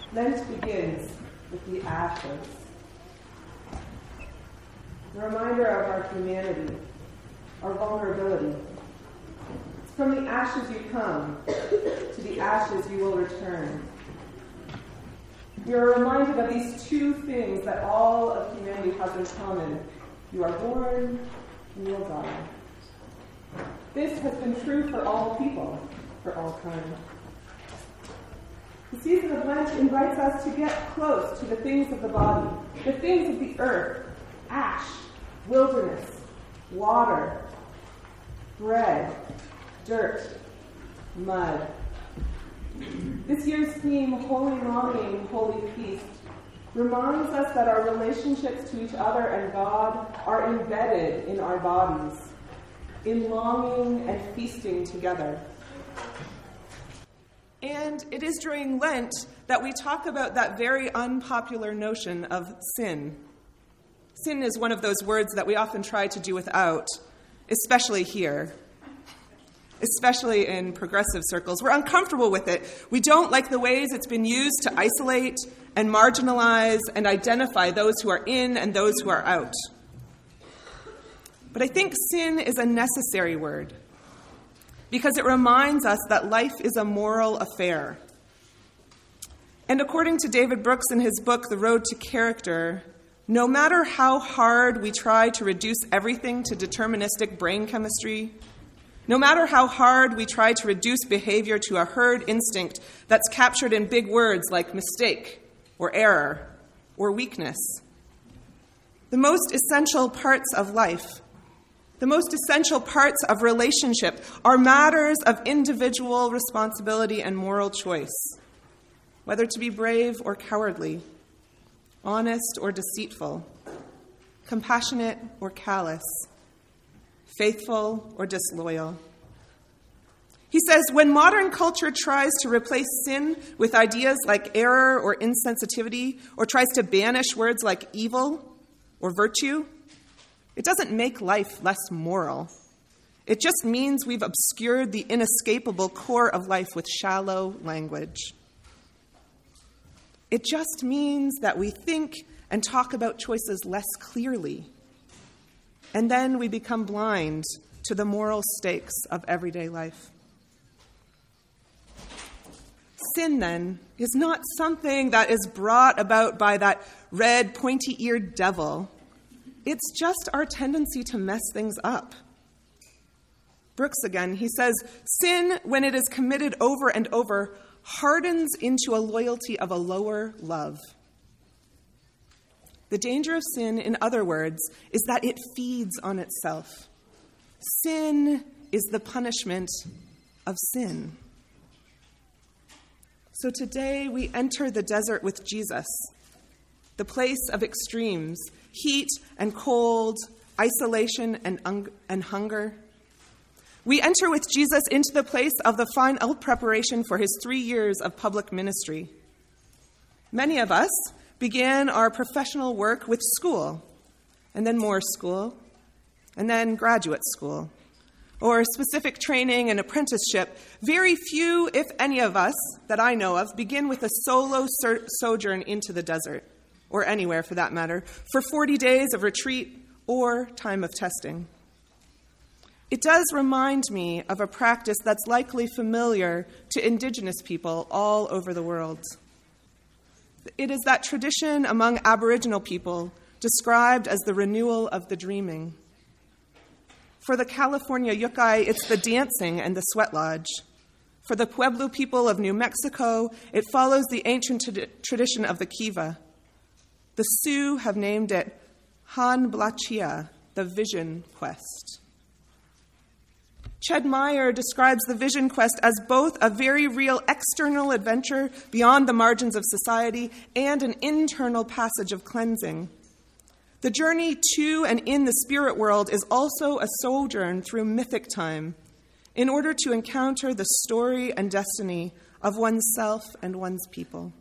Lent begins with the ashes. A reminder of our humanity, our vulnerability. It's from the ashes you come, to the ashes you will return. We are reminded of these two things that all of humanity has in common. You are born and you will die. This has been true for all people, for all time. The season of Lent invites us to get close to the things of the body, the things of the earth, ash, wilderness, water, bread, dirt, mud. This year's theme, Holy Longing, Holy Feast, reminds us that our relationships to each other and God are embedded in our bodies, in longing and feasting together. And it is during Lent that we talk about that very unpopular notion of sin. Sin is one of those words that we often try to do without, especially here, especially in progressive circles. We're uncomfortable with it. We don't like the ways it's been used to isolate and marginalize and identify those who are in and those who are out. But I think sin is a necessary word because it reminds us that life is a moral affair. And according to David Brooks in his book, The Road to Character, no matter how hard we try to reduce everything to deterministic brain chemistry, no matter how hard we try to reduce behavior to a herd instinct that's captured in big words like mistake or error or weakness, the most essential parts of life, the most essential parts of relationship are matters of individual responsibility and moral choice, whether to be brave or cowardly, honest or deceitful, compassionate or callous, faithful or disloyal. He says, when modern culture tries to replace sin with ideas like error or insensitivity, or tries to banish words like evil or virtue, it doesn't make life less moral. It just means we've obscured the inescapable core of life with shallow language. It just means that we think and talk about choices less clearly. And then we become blind to the moral stakes of everyday life. Sin, then, is not something that is brought about by that red, pointy-eared devil. It's just our tendency to mess things up. Brooks again, he says, sin, when it is committed over and over, hardens into a loyalty of a lower love. The danger of sin, in other words, is that it feeds on itself. Sin is the punishment of sin. So today we enter the desert with Jesus, the place of extremes, heat and cold, isolation and hunger. We enter with Jesus into the place of the final preparation for his 3 years of public ministry. Many of us began our professional work with school, and then more school, and then graduate school, or specific training and apprenticeship. Very few, if any of us that I know of, begin with a solo sojourn into the desert, or anywhere for that matter, for 40 days of retreat or time of testing. It does remind me of a practice that's likely familiar to Indigenous people all over the world. It is that tradition among Aboriginal people described as the renewal of the dreaming. For the California Yukai, it's the dancing and the sweat lodge. For the Pueblo people of New Mexico, it follows the ancient tradition of the kiva. The Sioux have named it Han Blachia, the vision quest. Ched Meyer describes the vision quest as both a very real external adventure beyond the margins of society and an internal passage of cleansing. The journey to and in the spirit world is also a sojourn through mythic time in order to encounter the story and destiny of oneself and one's people.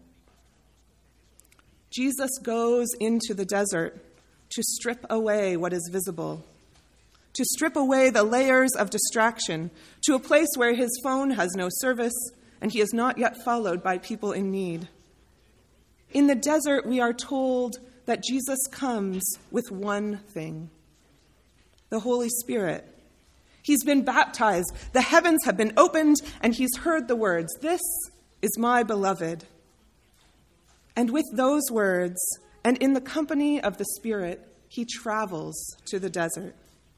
Jesus goes into the desert to strip away what is visible, to strip away the layers of distraction to a place where his phone has no service and he is not yet followed by people in need. In the desert, we are told that Jesus comes with one thing: the Holy Spirit. He's been baptized, the heavens have been opened, and he's heard the words, "This is my beloved." And with those words, and in the company of the Spirit, he travels to the desert.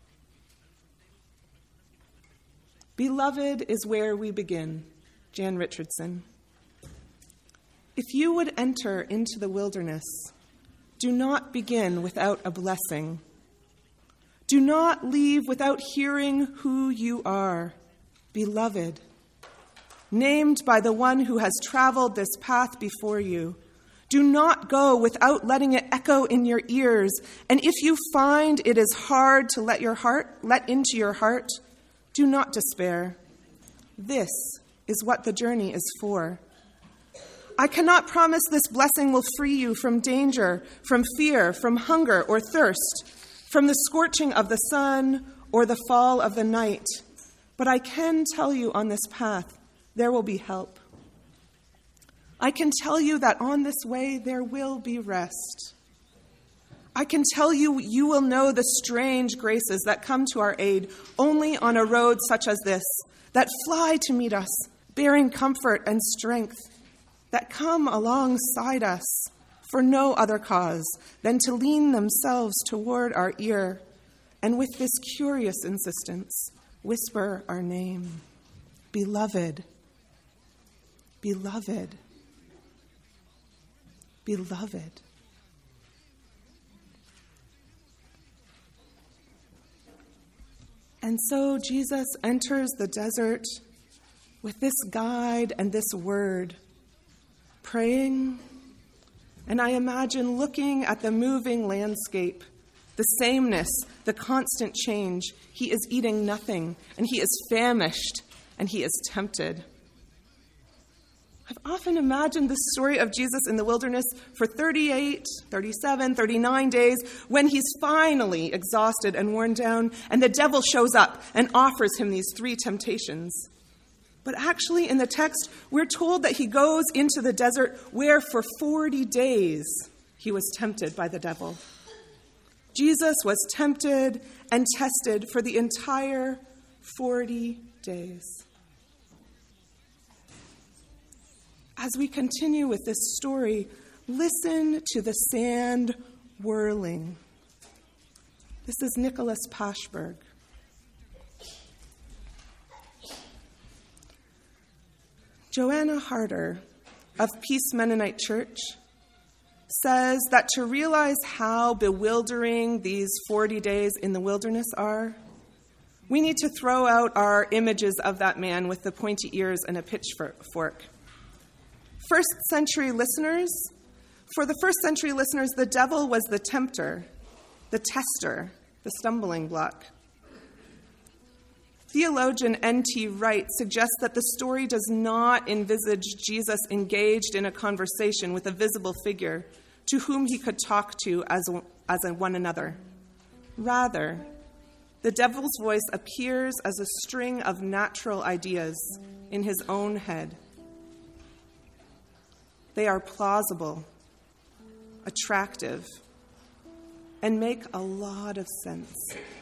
Beloved is where we begin. Jan Richardson. If you would enter into the wilderness, do not begin without a blessing. Do not leave without hearing who you are, beloved, named by the one who has traveled this path before you. Do not go without letting it echo in your ears. And if you find it is hard to let into your heart, do not despair. This is what the journey is for. I cannot promise this blessing will free you from danger, from fear, from hunger or thirst, from the scorching of the sun or the fall of the night. But I can tell you on this path, there will be help. I can tell you that on this way, there will be rest. I can tell you, you will know the strange graces that come to our aid only on a road such as this, that fly to meet us, bearing comfort and strength, that come alongside us for no other cause than to lean themselves toward our ear, and with this curious insistence, whisper our name, beloved, beloved, beloved. And so Jesus enters the desert with this guide and this word, praying, and I imagine looking at the moving landscape, the sameness, the constant change. He is eating nothing, and he is famished, and he is tempted. I've often imagined the story of Jesus in the wilderness for 38, 37, 39 days when he's finally exhausted and worn down, and the devil shows up and offers him these 3 temptations. But actually in the text, we're told that he goes into the desert where for 40 days he was tempted by the devil. Jesus was tempted and tested for the entire 40 days. As we continue with this story, listen to the sand whirling. This is Nicholas Pashberg. Joanna Harder of Peace Mennonite Church says that to realize how bewildering these 40 days in the wilderness are, we need to throw out our images of that man with the pointy ears and a pitchfork. For the first century listeners, the devil was the tempter, the tester, the stumbling block. Theologian N.T. Wright suggests that the story does not envisage Jesus engaged in a conversation with a visible figure to whom he could talk to as one another. Rather, the devil's voice appears as a string of natural ideas in his own head. They are plausible, attractive, and make a lot of sense.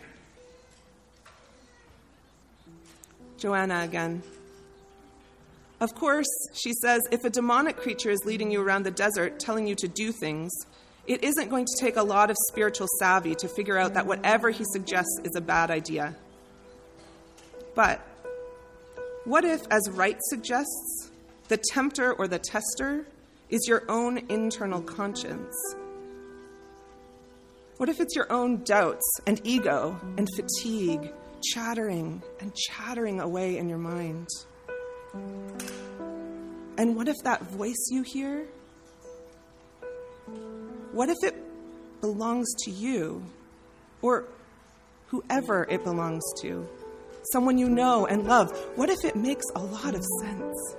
Joanna again. Of course, she says, if a demonic creature is leading you around the desert, telling you to do things, it isn't going to take a lot of spiritual savvy to figure out that whatever he suggests is a bad idea. But what if, as Wright suggests, the tempter or the tester is your own internal conscience? What if it's your own doubts and ego and fatigue chattering away in your mind? And what if that voice you hear, what if it belongs to you or whoever it belongs to, someone you know and love? What if it makes a lot of sense?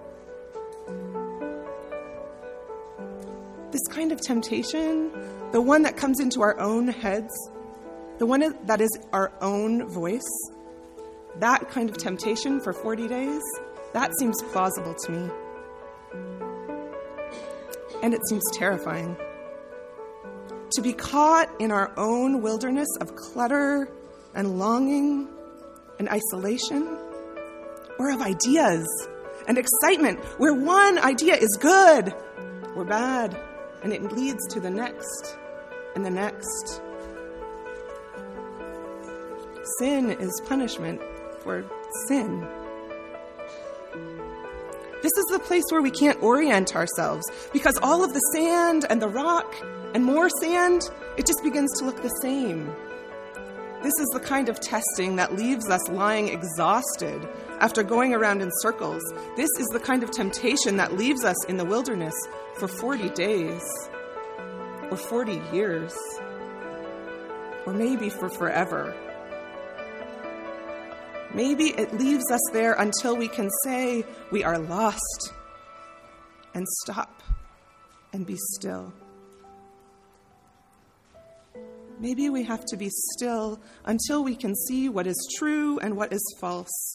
This kind of temptation, the one that comes into our own heads, the one that is our own voice, that kind of temptation for 40 days, that seems plausible to me. and it seems terrifying. To be caught in our own wilderness of clutter and longing and isolation, or of ideas and excitement, where one idea is good or bad, and it leads to the next and the next. Sin is punishment for sin. This is the place where we can't orient ourselves, because all of the sand and the rock and more sand, it just begins to look the same. This is the kind of testing that leaves us lying exhausted after going around in circles. This is the kind of temptation that leaves us in the wilderness for 40 days, or 40 years, or maybe for forever. Maybe it leaves us there until we can say we are lost and stop and be still. Maybe we have to be still until we can see what is true and what is false.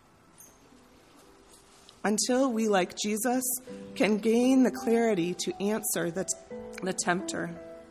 Until we, like Jesus, can gain the clarity to answer the tempter.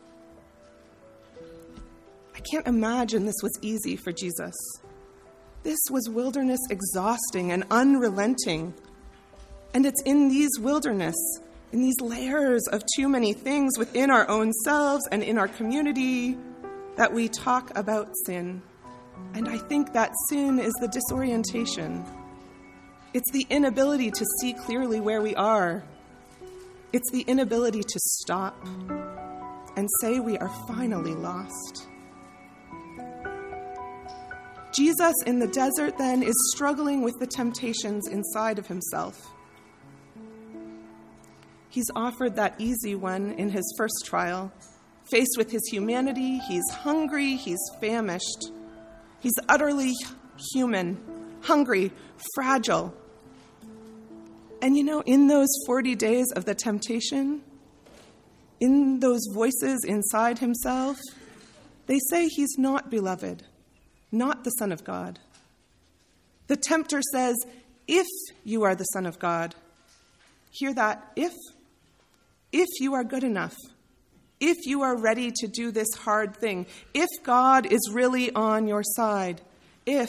I can't imagine this was easy for Jesus. This was wilderness exhausting and unrelenting. And it's in these wilderness, in these layers of too many things within our own selves and in our community, that we talk about sin. And I think that sin is the disorientation. It's the inability to see clearly where we are. It's the inability to stop and say we are finally lost. Jesus in the desert then is struggling with the temptations inside of himself. He's offered that easy one in his first trial. Faced with his humanity, he's hungry, he's famished. He's utterly human, hungry, fragile. And in those 40 days of the temptation, in those voices inside himself, they say he's not beloved, not the Son of God. The tempter says, if you are the Son of God, hear that, if you are good enough, if you are ready to do this hard thing, if God is really on your side, if.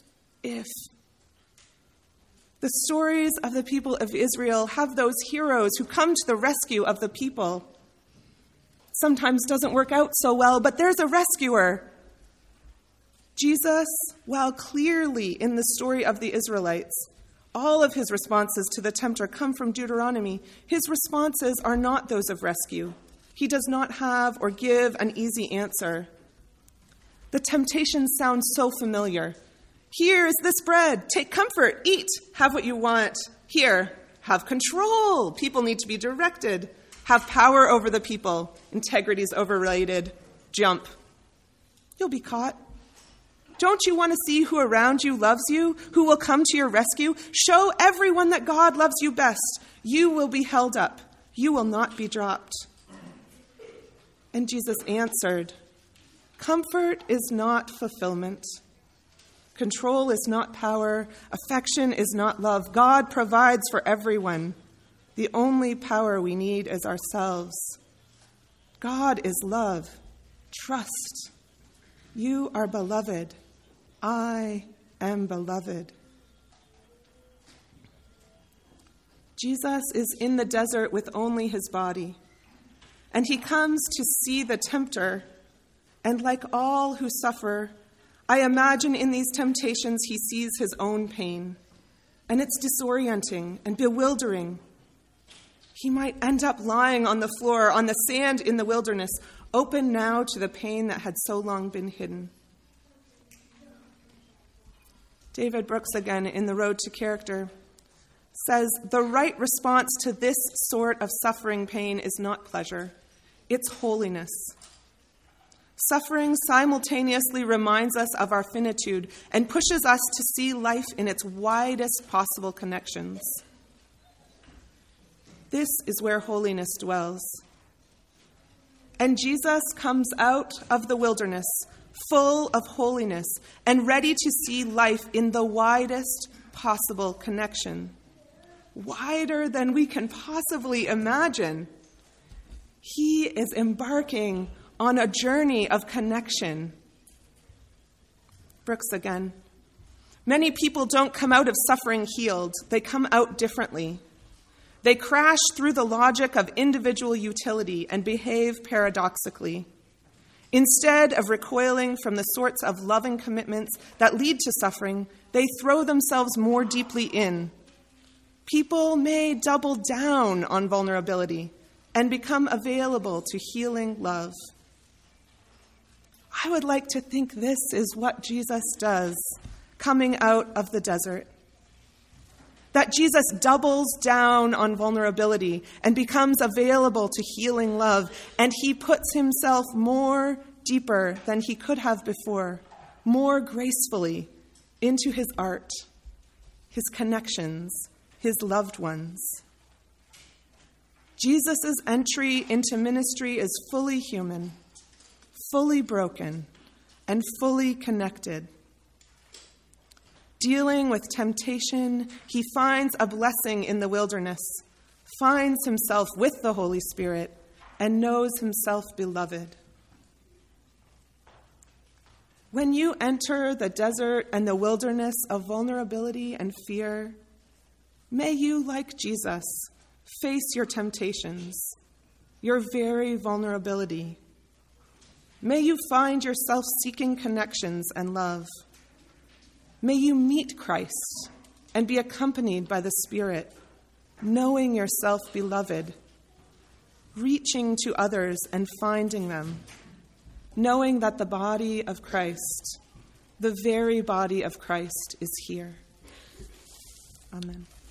The stories of the people of Israel have those heroes who come to the rescue of the people. Sometimes doesn't work out so well, but there's a rescuer. Jesus, while clearly in the story of the Israelites, all of his responses to the tempter come from Deuteronomy. His responses are not those of rescue. He does not have or give an easy answer. The temptations sound so familiar. Here is this bread. Take comfort. Eat. Have what you want. Here, have control. People need to be directed. Have power over the people. Integrity is overrated. Jump. You'll be caught. Don't you want to see who around you loves you, who will come to your rescue? Show everyone that God loves you best. You will be held up. You will not be dropped. And Jesus answered, comfort is not fulfillment. Control is not power. Affection is not love. God provides for everyone. The only power we need is ourselves. God is love. Trust. You are beloved. I am beloved. Jesus is in the desert with only his body, and he comes to see the tempter, and like all who suffer, I imagine in these temptations he sees his own pain, and it's disorienting and bewildering. He might end up lying on the floor, on the sand in the wilderness, open now to the pain that had so long been hidden. David Brooks, again, in The Road to Character, says, the right response to this sort of suffering pain is not pleasure, it's holiness. Suffering simultaneously reminds us of our finitude and pushes us to see life in its widest possible connections. This is where holiness dwells. And Jesus comes out of the wilderness full of holiness and ready to see life in the widest possible connection. Wider than we can possibly imagine. He is embarking on a journey of connection. Brooks again. Many people don't come out of suffering healed. They come out differently. They crash through the logic of individual utility and behave paradoxically. Instead of recoiling from the sorts of loving commitments that lead to suffering, they throw themselves more deeply in. People may double down on vulnerability and become available to healing love. I would like to think this is what Jesus does coming out of the desert. That Jesus doubles down on vulnerability and becomes available to healing love, and he puts himself more deeper than he could have before, more gracefully into his art, his connections, his loved ones. Jesus' entry into ministry is fully human, fully broken, and fully connected. Dealing with temptation, he finds a blessing in the wilderness, finds himself with the Holy Spirit, and knows himself beloved. When you enter the desert and the wilderness of vulnerability and fear, may you, like Jesus, face your temptations, your very vulnerability. May you find yourself seeking connections and love. May you meet Christ and be accompanied by the Spirit, knowing yourself beloved, reaching to others and finding them, knowing that the body of Christ, the very body of Christ, is here. Amen.